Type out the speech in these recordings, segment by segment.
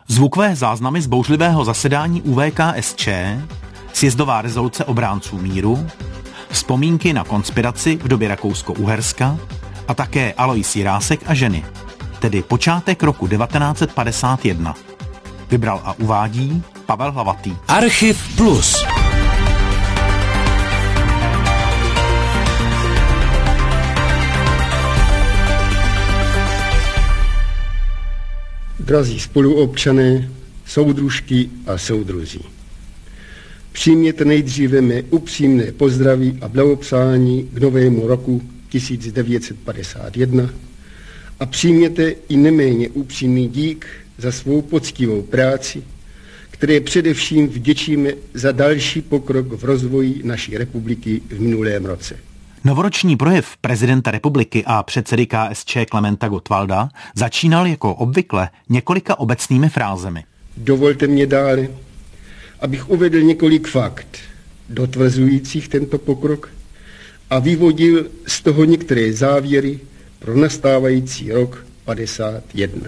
Zvukové záznamy z bouřlivého zasedání ÚVKSČ, sjezdová rezoluce obránců míru, vzpomínky na konspiraci v době Rakousko-Uherska a také Alois Jirásek a ženy, tedy počátek roku 1951. Vybral a uvádí Pavel Hlavatý. Archiv Plus. Drazí spoluobčané, soudružky a soudruzi. Přijměte nejdříve mé upřímné pozdraví a blahopřání k novému roku 1951 a přijměte i neméně upřímný dík za svou poctivou práci, které především vděčíme za další pokrok v rozvoji naší republiky v minulém roce. Novoroční projev prezidenta republiky a předsedy KSČ Klementa Gottwalda začínal jako obvykle několika obecnými frázemi. Dovolte mě dále, abych uvedl několik fakt dotvrzujících tento pokrok a vyvodil z toho některé závěry pro nastávající rok 51.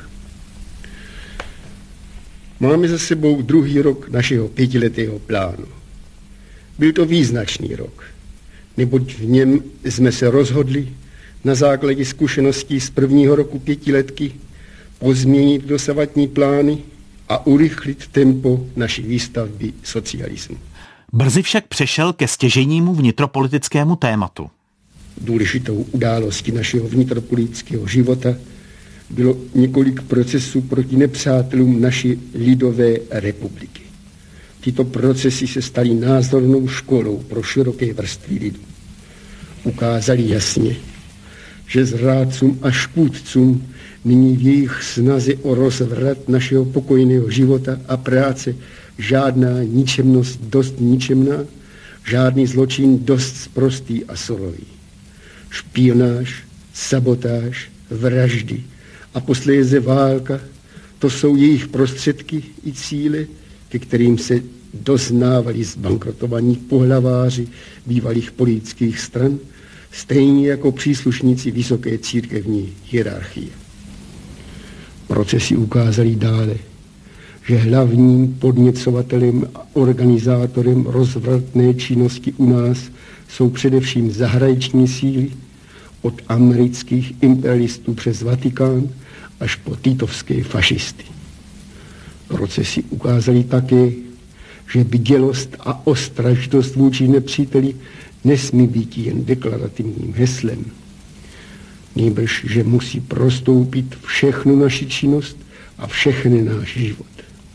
Máme za sebou druhý rok našeho 5letého plánu. Byl to význačný rok, neboť v něm jsme se rozhodli na základě zkušeností z prvního roku 5letky pozměnit dosavadní plány a urychlit tempo naší výstavby socialismu. Brzy však přešel ke stěžejnímu vnitropolitickému tématu. Důležitou událostí našeho vnitropolitického života bylo několik procesů proti nepřátelům naší lidové republiky. Tyto procesy se staly názornou školou pro široké vrstvy lidu. Ukázali jasně, že zrádcům a škůdcům nyní v jejich snaze o rozvrat našeho pokojného života a práce žádná ničemnost dost ničemná, žádný zločin dost sprostý a surový. Špionáž, sabotáž, vraždy a posléze válka, to jsou jejich prostředky i cíle, ke kterým se doznávali zbankrotovaní pohlaváři bývalých politických stran, stejně jako příslušníci vysoké církevní hierarchie. Procesy ukázaly dále, že hlavním podněcovatelem a organizátorem rozvratné činnosti u nás jsou především zahraniční síly, od amerických imperialistů přes Vatikán až po titovské fašisty. Procesy ukázaly také, že bdělost a ostražitost vůči nepříteli nesmí být jen deklarativním heslem. Nýbrž, že musí prostoupit všechnu naši činnost a všechny náš život.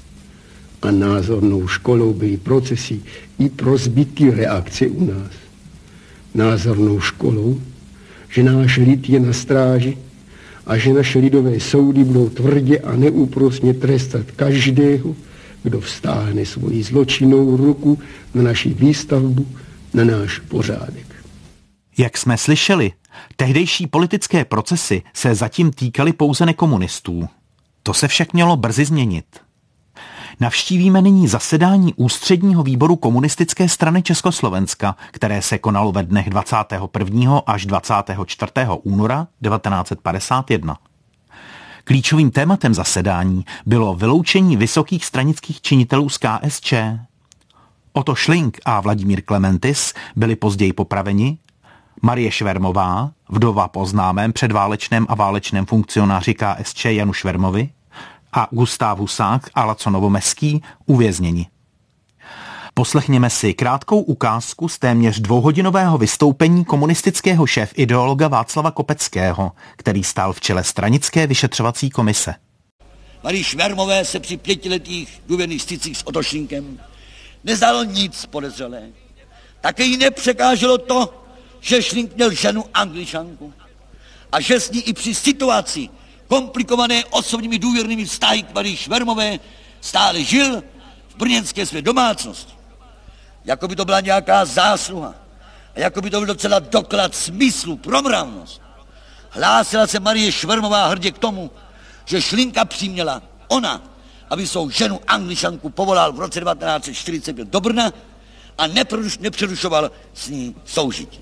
A názornou školou byly procesy i pro zbytky reakce u nás. Názornou školou, že náš lid je na stráži a že naše lidové soudy budou tvrdě a neúprosně trestat každého, kdo vztáhne svoji zločinnou ruku na naši výstavbu, na náš pořádek. Jak jsme slyšeli, tehdejší politické procesy se zatím týkaly pouze nekomunistů. To se však mělo brzy změnit. Navštívíme nyní zasedání Ústředního výboru Komunistické strany Československa, které se konalo ve dnech 21. až 24. února 1951. Klíčovým tématem zasedání bylo vyloučení vysokých stranických činitelů z KSČ. Otto Schlink a Vladimír Klementis byli později popraveni, Marie Švermová, vdova po známém předválečném a válečném funkcionáři KSČ Janu Švermovi, a Gustav Husák a Laco Novomeský uvězněni. Poslechněme si krátkou ukázku z téměř dvouhodinového vystoupení komunistického šéf-ideologa Václava Kopeckého, který stál v čele stranické vyšetřovací komise. Marii Švermové se při 5letých důvěrných stycích s Otto Schlinkem nezdálo nic podezřelé. Také jí nepřekáželo to, že Schlink měl ženu Angličanku a že s ní i při situaci komplikované osobními důvěrnými vztahy k Marii Švermové stále žil v brněnské své domácnosti. Jako by to byla nějaká zásluha a jako by to byl docela doklad smyslu pro mravnost. Hlásila se Marie Švermová hrdě k tomu, že Schlinka přiměla ona, aby svou ženu Angličanku povolal v roce 1945 do Brna a nepřerušoval s ní soužití.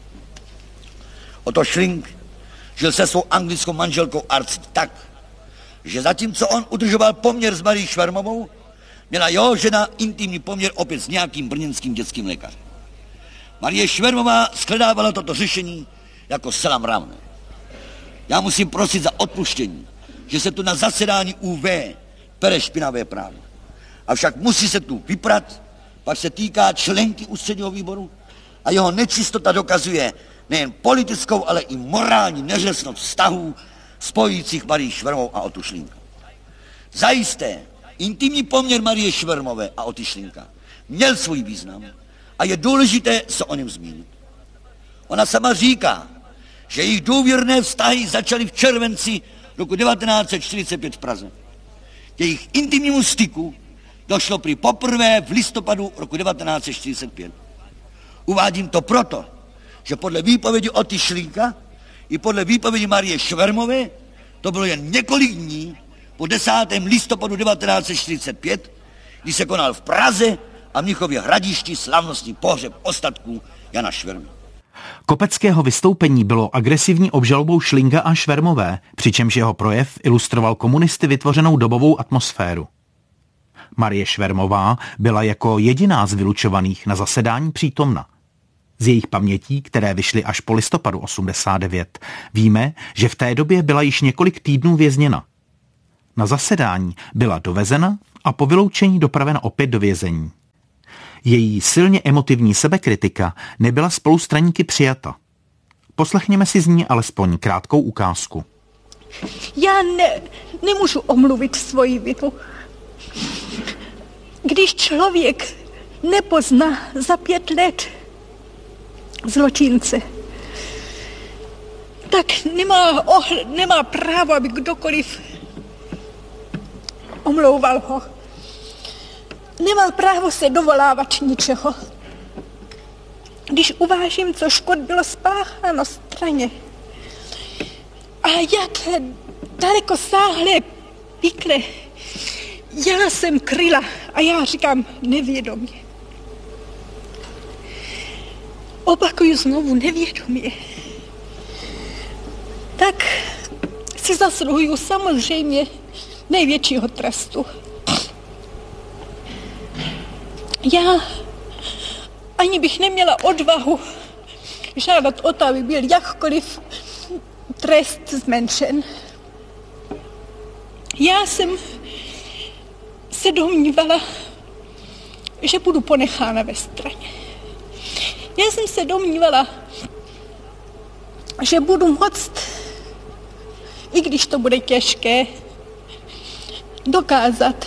Otto Schlink žil se svou anglickou manželkou Arci tak, že zatímco on udržoval poměr s Marií Švermovou, měla jeho žena intimní poměr opět s nějakým brněnským dětským lékařem. Marie Švermová shledávala toto řešení jako zcela mravné. Já musím prosit za odpuštění, že se tu na zasedání UV pere špinavé právo. Avšak musí se tu vyprat, pak se týká členky ústředního výboru a jeho nečistota dokazuje nejen politickou, ale i morální neřestnost vztahů spojujících Marii Švermovou a Otušlinka. Zajisté, intimní poměr Marie Švermové a Otyšlinka měl svůj význam a je důležité se o něm zmínit. Ona sama říká, že jejich důvěrné vztahy začaly v červenci roku 1945 v Praze. K jejich intimnímu styku došlo prý poprvé v listopadu roku 1945. Uvádím to proto, že podle výpovědi Otyšlinka i podle výpovědi Marie Švermové to bylo jen několik dní po 10. listopadu 1945, kdy se konal v Praze a Mnichově Hradišti slavnostní pohřeb ostatků Jana Švermy. Kopeckého vystoupení bylo agresivní obžalobou Šlinga a Švermové, přičemž jeho projev ilustroval komunisty vytvořenou dobovou atmosféru. Marie Švermová byla jako jediná z vylučovaných na zasedání přítomna. Z jejich pamětí, které vyšly až po listopadu 89, víme, že v té době byla již několik týdnů vězněna. Na zasedání byla dovezena a po vyloučení dopravena opět do vězení. Její silně emotivní sebekritika nebyla spolustraníky přijata. Poslechněme si z ní alespoň krátkou ukázku. Já nemůžu omluvit svoji vinu. Když člověk nepozná za 5 let zločince, tak nemá právo, aby kdokoliv omlouval ho. Nemá právo se dovolávat ničeho. Když uvážím, co škod bylo spácháno straně a jaké dalekosáhlé pikle já jsem kryla, a já říkám nevědomě. Opakuju znovu nevědomě. Tak si zasluhuju samozřejmě největšího trestu. Já ani bych neměla odvahu žádat o to, aby byl jakkoliv trest zmenšen. Já jsem se domnívala, že budu ponechána ve straně. Já jsem se domnívala, že budu moct, i když to bude těžké, dokázat,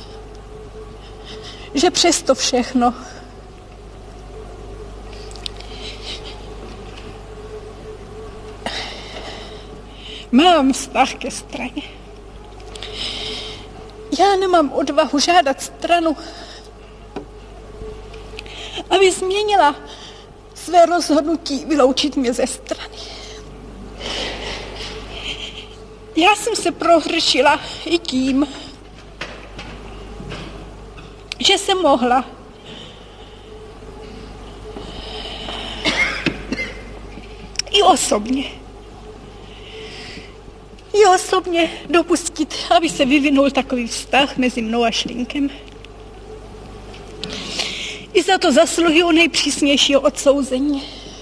že přesto všechno mám vztah ke straně. Já nemám odvahu žádat stranu, aby změnila své rozhodnutí vyloučit mě ze strany. Já jsem se prohršila i tím, že jsem mohla i osobně dopustit, aby se vyvinul takový vztah mezi mnou a Šlinkem. I za to zasluhuju nejpřísnějšího odsouzení.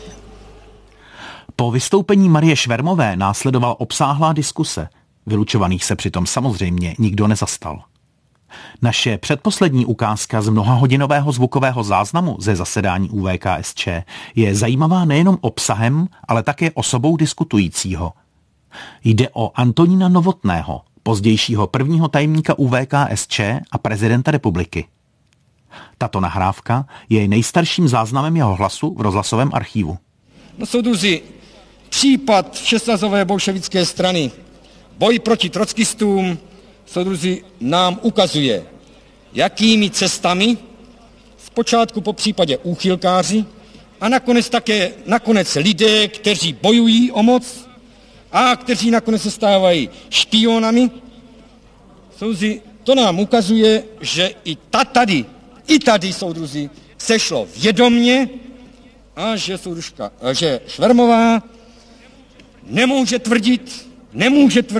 Po vystoupení Marie Švermové následovala obsáhlá diskuse. Vylučovaných se přitom samozřejmě nikdo nezastal. Naše předposlední ukázka z mnohahodinového zvukového záznamu ze zasedání ÚVKSČ je zajímavá nejenom obsahem, ale také osobou diskutujícího. Jde o Antonína Novotného, pozdějšího prvního tajemníka ÚVKSČ a prezidenta republiky. Tato nahrávka je nejstarším záznamem jeho hlasu v rozhlasovém archívu. No, soudruzi, případ všesazové bolševické strany, boj proti trockistům, soudruzi, nám ukazuje, jakými cestami, zpočátku po případě úchylkáři a nakonec lidé, kteří bojují o moc a kteří nakonec se stávají špionami. Soudruzi, to nám ukazuje, že i tady, soudruzi, se šlo vědomně a že Švermová nemůže tvrdit,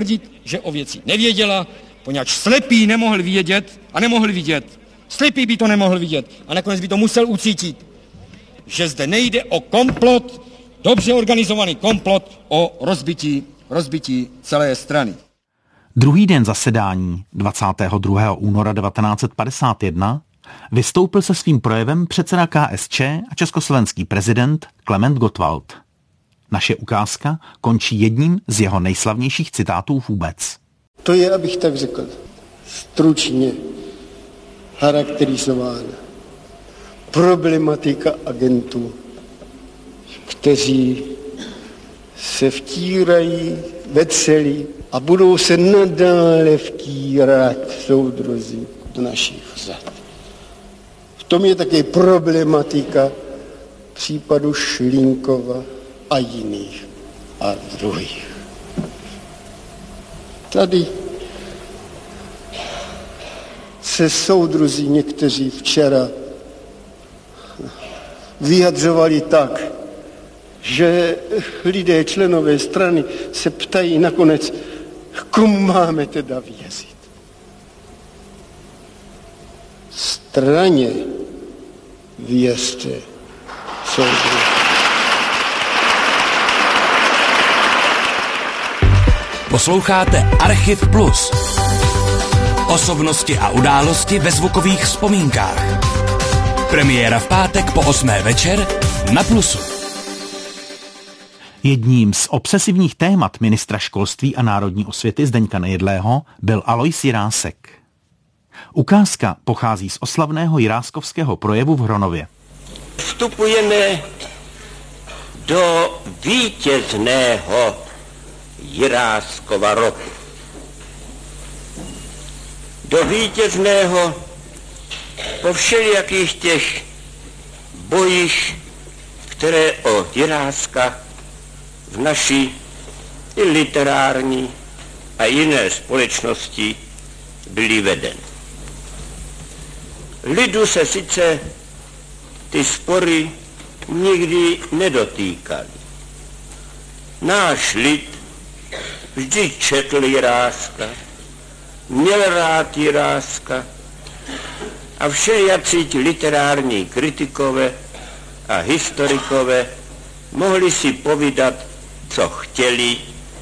že o věci nevěděla, poněvadž slepý nemohl vědět a nemohl vidět. Slepý by to nemohl vidět a nakonec by to musel ucítit, že zde nejde o komplot, dobře organizovaný komplot o rozbití celé strany. Druhý den zasedání, 22. února 1951, vystoupil se svým projevem předseda KSČ a československý prezident Klement Gottwald. Naše ukázka končí jedním z jeho nejslavnějších citátů vůbec. To je, abych tak řekl, stručně charakterizována problematika agentů, kteří se vtírají, vecelí a budou se nadále vtírat, soudruzi, do našich řad. V tom je také problematika případu Šlínkova a jiných a druhých. Tady se soudruzi někteří včera vyjadřovali tak, že lidé, členové strany, se ptají nakonec, komu máme teda věřit. Straně věřte, soudruzi. Posloucháte Archiv Plus. Osobnosti a události ve zvukových vzpomínkách. Premiéra v pátek po 8. večer na Plusu. Jedním z obsesivních témat ministra školství a národní osvěty Zdeňka Nejedlého byl Alois Jirásek. Ukázka pochází z oslavného jiráskovského projevu v Hronově. Vstupujeme do vítězného Jiráskova roku. Do vítězného po všelijakých těch bojích, které o Jiráska v naší i literární a jiné společnosti byly vedeny. Lidu se sice ty spory nikdy nedotýkaly. Náš lid vždy četl Jiráska, měl rád Jiráska a všelijací literární kritikové a historikové mohli si povídat, co chtěli.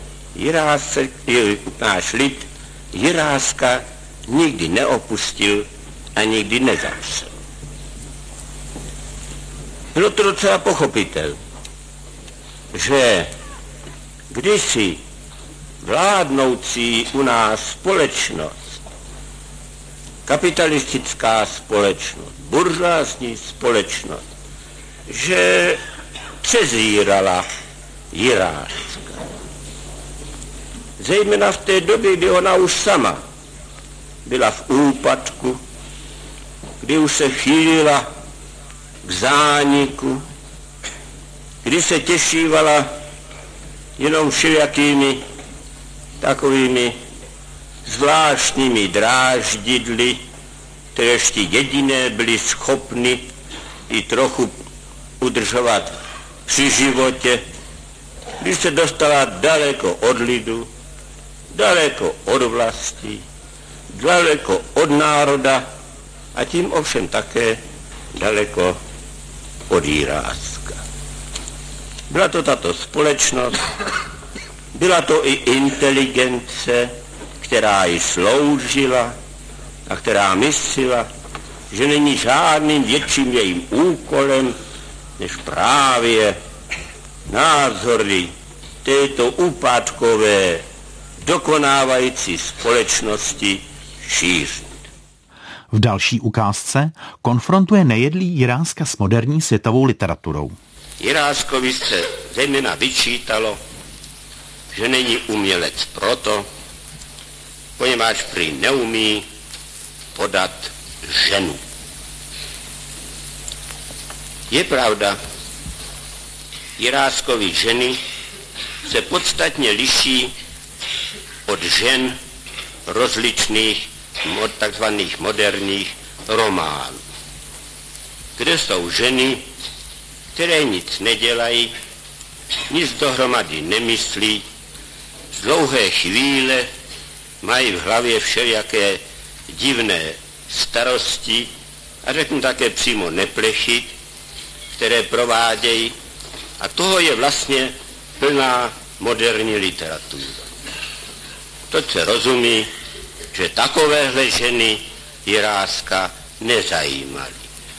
Náš lid Jiráska nikdy neopustil a nikdy nezapsal. Bylo to docela pochopitelné, že kdysi vládnoucí u nás společnost, kapitalistická společnost, buržoazní společnost, že přezírala Jiráska. Zejména v té době, kdy ona už sama byla v úpadku, kdy už se chýlila k zániku, kdy se těšívala jenom všelijakými takovými zvláštními dráždidly, které ještě jediné byly schopny i trochu udržovat při životě, když se dostala daleko od lidu, daleko od vlasti, daleko od národa a tím ovšem také daleko od Jiráska. Byla to tato společnost, byla to i inteligence, která ji sloužila a která myslela, že není žádným větším jejím úkolem, než právě názory této úpadkové, dokonávající společnosti šířit. V další ukázce konfrontuje Nejedlý Jiráska s moderní světovou literaturou. Jiráskovi se zejména vyčítalo, že není umělec proto, poněvadž prý neumí podat ženu. Je pravda, Jiráskovi ženy se podstatně liší od žen rozličných takzvaných moderních románů, kde jsou ženy, které nic nedělají, nic dohromady nemyslí, z dlouhé chvíle mají v hlavě všelijaké divné starosti a řeknu také přímo neplechit, které provádějí, a toho je vlastně plná moderní literatura. To se rozumí, že takovéhle ženy Jiráska nezajímaly.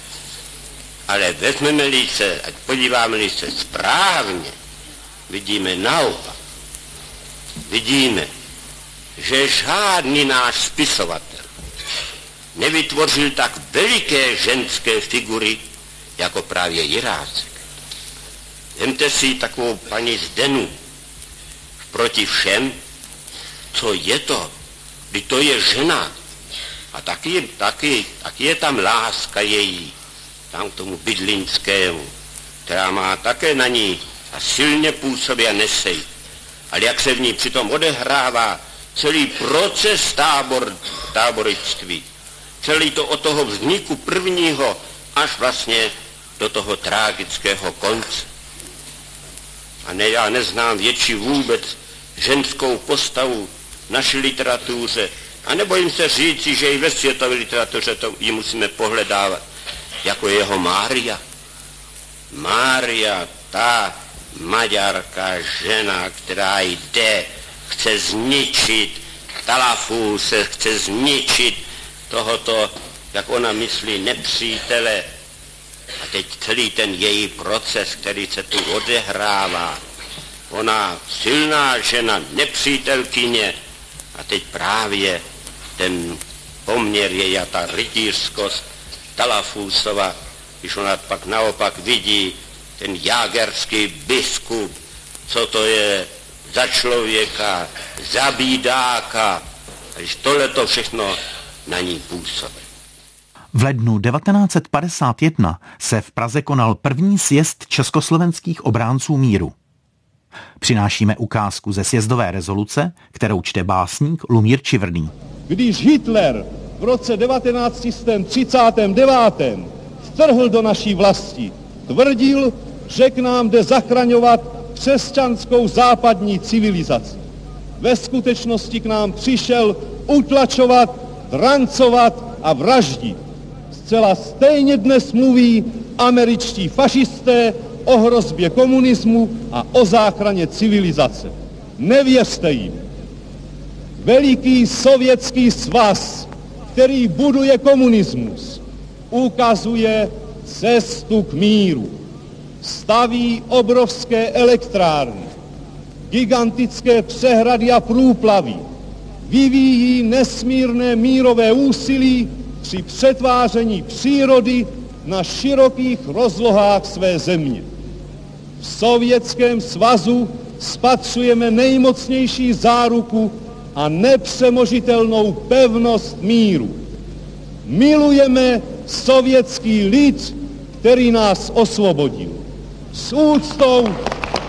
Ale vezmeme-li se, ať podíváme-li se správně, vidíme naopak. Vidíme, že žádný náš spisovatel nevytvořil tak veliké ženské figury, jako právě Jirásek. Vemte si takovou paní Zdenu proti všem, co je to, kdy to je žena. A taky je tam láska její, tam k tomu Bydlinskému, která má také na ní a silně působí a nesej. Ale jak se v ní přitom odehrává celý proces táborictví, celý to od toho vzniku prvního až vlastně do toho tragického konce. A já neznám větší vůbec ženskou postavu v naší literatuře, a nebojím se říci, že i ve světové literatuře to ji musíme pohledávat, jako jeho Mária. Mária, ta maďarská žena, která jde, chce zničit Talafuse, chce zničit tohoto, jak ona myslí, nepřítele. A teď celý ten její proces, který se tu odehrává. Ona silná žena, nepřítelkyně, a teď právě ten poměr je a ta rytířskost Talafusova, když ona pak naopak vidí ten jágerský biskup, co to je za člověka, za bídáka, a když tohleto všechno na ní působí. V lednu 1951 se v Praze konal první sjezd československých obránců míru. Přinášíme ukázku ze sjezdové rezoluce, kterou čte básník Lumír Čivrný. Když Hitler v roce 1939 vtrhl do naší vlasti, tvrdil, že k nám jde zachraňovat křesťanskou západní civilizaci. Ve skutečnosti k nám přišel utlačovat, drancovat a vraždit. Zcela stejně dnes mluví američtí fašisté o hrozbě komunismu a o záchraně civilizace. Nevěřte jim. Veliký sovětský svaz, který buduje komunismus, ukazuje cestu k míru. Staví obrovské elektrárny, gigantické přehrady a průplavy, vyvíjí nesmírné mírové úsilí při přetváření přírody na širokých rozlohách své země. V Sovětském svazu spatřujeme nejmocnější záruku a nepřemožitelnou pevnost míru. Milujeme sovětský lid, který nás osvobodil. S úctou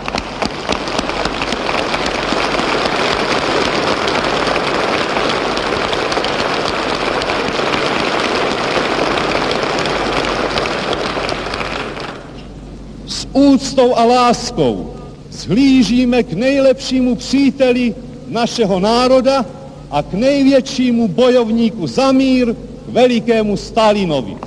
a láskou zhlížíme k nejlepšímu příteli našeho národa a k největšímu bojovníku za mír, velikému Stalinovi.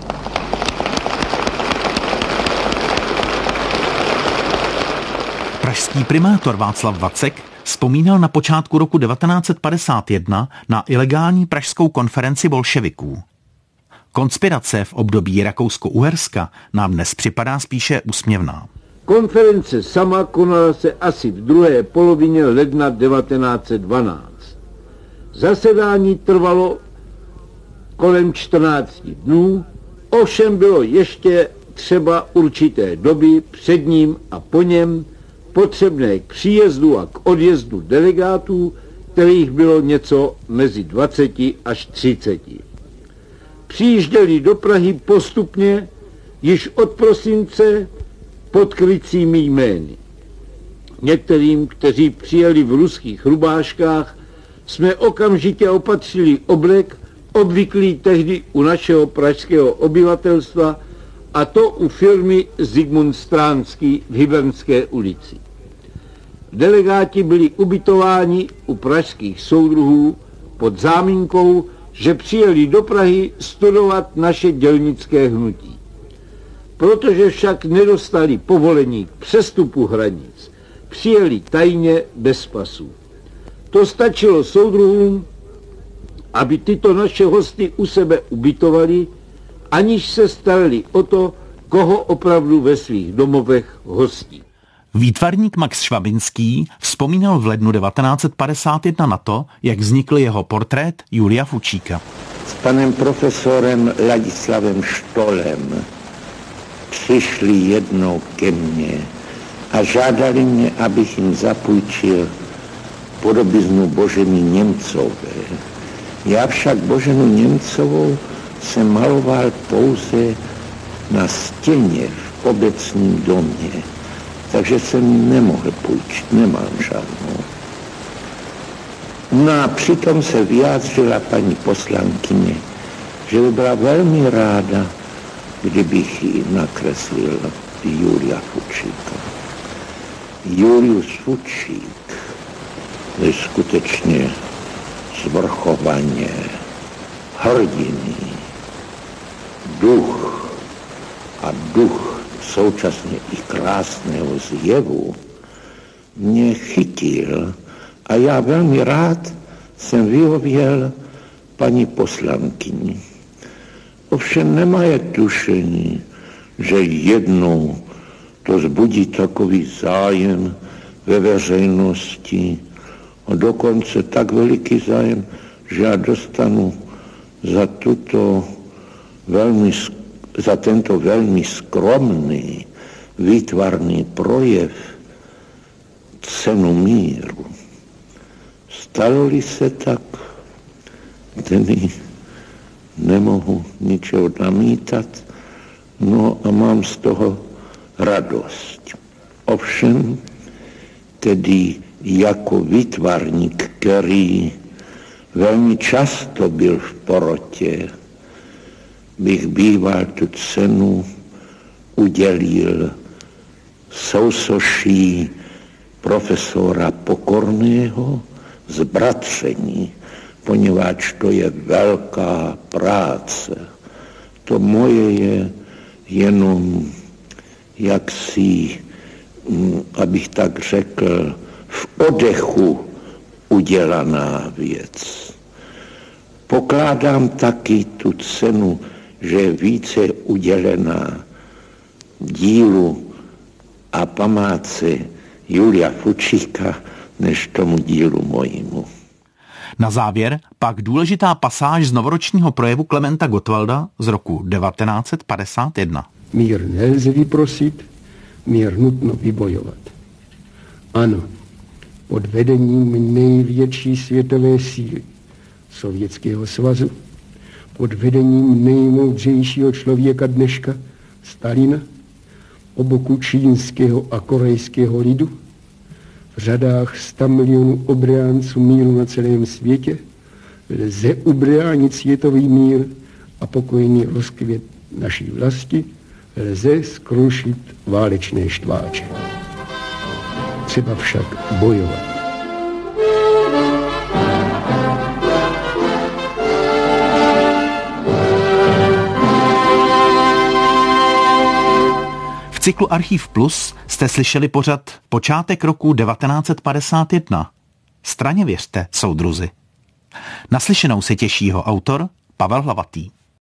Pražský primátor Václav Vacek vzpomínal na počátku roku 1951 na ilegální pražskou konferenci bolševiků. Konspirace v období Rakousko-Uherska nám dnes připadá spíše úsměvná. Konference sama konala se asi v druhé polovině ledna 1912. Zasedání trvalo kolem 14 dnů, ovšem bylo ještě třeba určité doby před ním a po něm potřebné k příjezdu a k odjezdu delegátů, kterých bylo něco mezi 20 až 30. Přijížděli do Prahy postupně již od prosince pod krycími jmény. Některým, kteří přijeli v ruských rubáškách, jsme okamžitě opatřili oblek, obvyklý tehdy u našeho pražského obyvatelstva, a to u firmy Zigmund Stránský v Hybernské ulici. Delegáti byli ubytováni u pražských soudruhů pod záminkou, že přijeli do Prahy studovat naše dělnické hnutí. Protože však nedostali povolení k přestupu hranic, přijeli tajně bez pasů. To stačilo soudruhům, aby tyto naše hosty u sebe ubytovali, aniž se starali o to, koho opravdu ve svých domovech hostí. Výtvarník Max Švabinský vzpomínal v lednu 1951 na to, jak vznikl jeho portrét Julia Fučíka. S panem profesorem Ladislavem Štolem přišli jednou ke mně a žádali mě, abych jim zapůjčil podobiznu Boženy Němcové. Já však Boženu Němcovou jsem maloval pouze na stěně v obecním domě, takže jsem nemohl půjčit, nemám žádnou. No a přitom se vyjádřila paní poslankyně, že by byla velmi ráda, kdybych ji nakreslil Julia Fučíka. Julius Fučík je skutečně svrchovaně hrdinný duch a duch současně i krásného zjevu mě chytil a já velmi rád jsem vyhověl paní poslankyni. Ovšem nemaje tušení, že jednou to vzbudí takový zájem ve veřejnosti a dokonce tak veliký zájem, že já dostanu za tento velmi skromný výtvarný projev cenu míru. Stalo-li se tak, tedy nemohu ničeho namítat, no a mám z toho radost. Ovšem, tedy jako výtvarník, který velmi často byl v porotě, bych býval tu cenu udělil sousoší profesora Pokorného z Bratření, poněvadž to je velká práce. To moje je jenom jaksi, abych tak řekl, v odechu udělaná věc. Pokládám taky tu cenu, že je více udělená dílu a památce Julia Fučíka než tomu dílu mojímu. Na závěr pak důležitá pasáž z novoročního projevu Klementa Gottwalda z roku 1951. Mír nelze vyprosit, mír nutno vybojovat. Ano, pod vedením největší světové síly Sovětského svazu, pod vedením nejmoudřejšího člověka dneška, Stalina, po boku čínského a korejského lidu, v řadách 100 milionů obránců míru na celém světě, lze ubránit světový mír a pokojný rozkvět naší vlasti, lze skrušit válečné štváče. Třeba však bojovat. V cyklu Archiv Plus jste slyšeli pořad Počátek roku 1951. Straně věřte, soudruzi. Naslyšenou se těší jeho autor Pavel Hlavatý.